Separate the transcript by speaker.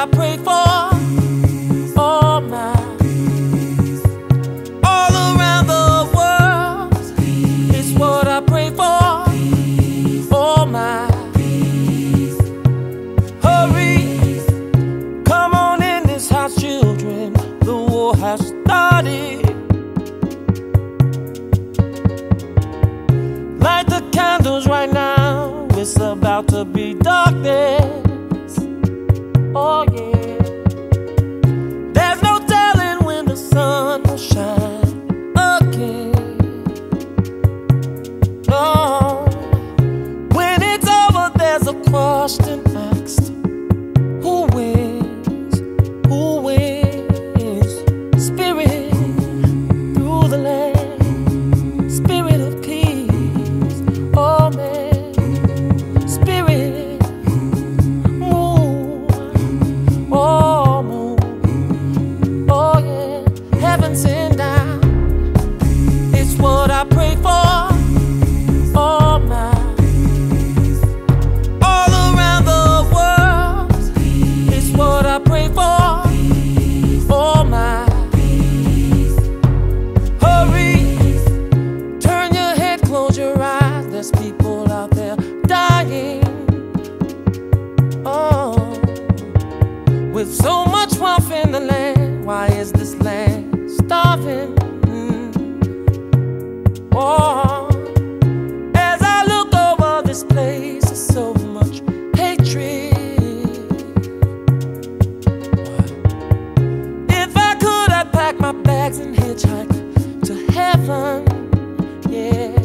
Speaker 1: I pray for. Oh my. All around the world, it's what I pray for. Oh my. Hurry, come on in this house, children. The war has started. Light the candles right now. It's about to be darkness. Oh yeah. There's no telling when the sun will shine again. No. When it's over, there's a question asked: who wins? Who wins? Spirit through the land, spirit of peace. Oh man, spirit move. Oh move. Oh yeah, heaven sent down. It's what I pray for. Oh my. All around the world, it's what I pray for. Oh my. Hurry, turn your head, close your eyes. There's people out there dying. Oh, with so much wealth in the land, why is this land starving? Oh, as I look over this place, there's so much hatred. If I could, I'd pack my bags and hitchhike to heaven. Yeah.